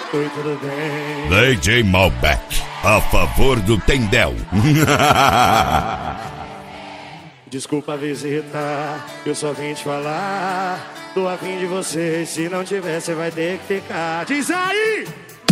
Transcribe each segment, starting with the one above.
Oi, tudo bem? DJ Malbec, a favor do Tendel. Desculpa a visita, eu só vim te falar. Tô a fim de você, se não tiver, você vai ter que ficar. Diz aí!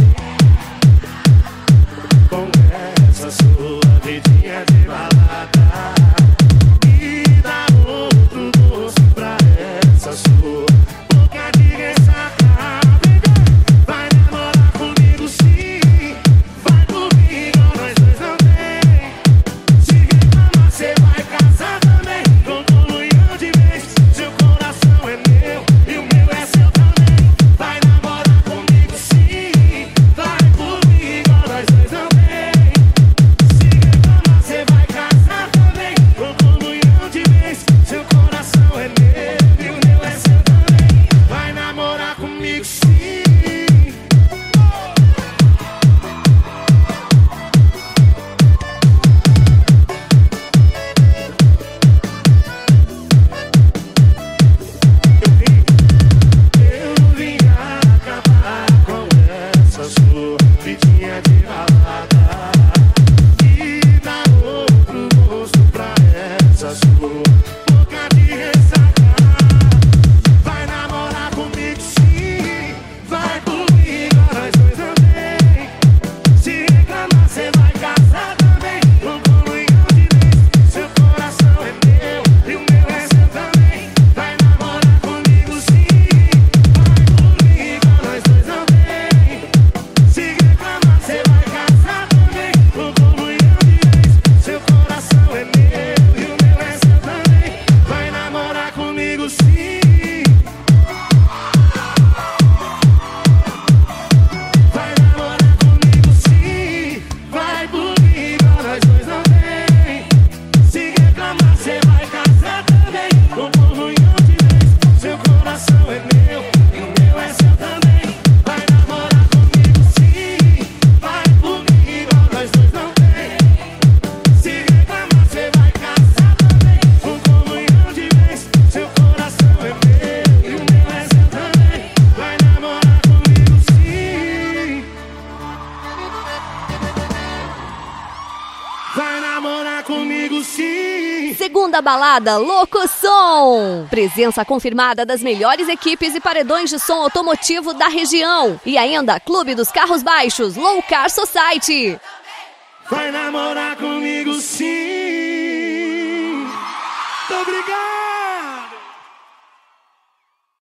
Com essa sua vidinha de balada, e dá outro gosto pra essa sua boca de ressaca. Vai namorar comigo sim, vai comigo, nós dois não tem. Se reclamar, cê vai casar também, com comunhão de vez. Seu coração é meu e o meu é seu também. Vai namorar comigo sim, vai comigo, nós dois não tem. Se reclamar, cê vai casar também, com comunhão de vez. Seu coração é meu e o meu é seu também. Vai namorar comigo sim. Eu vim acabar com essa sua vidinha de balada e dar outro gosto pra essa sua boca de ressaca. Vai namorar comigo sim, vai comigo, nós dois não tem. Se reclamar, cê vai casar também, com comunhão de vez. Seu coração é meu e o meu é seu também. Vai namorar comigo sim, vai comigo, nós dois não tem. Se reclamar, cê vai casar também, com comunhão de vez. Seu coração é meu e o meu é seu também. Vai namorar comigo sim. Vai namorar comigo sim, vai comigo, nós dois não tem. Se reclamar, cê vai casar também, com comunhão de vez. Seu coração é meu e o meu é seu também. Vai namorar comigo sim, vai comigo, nós dois não tem. Se reclamar, cê vai casar também, com comunhão de vez. Seu coração é meu e o meu é seu também. Vai namorar comigo sim. Vai namorar comigo sim. Segunda balada, Louco Som. Presença confirmada das melhores equipes e paredões de som automotivo da região. E ainda Clube dos Carros Baixos, Low Car Society. Vai namorar comigo sim.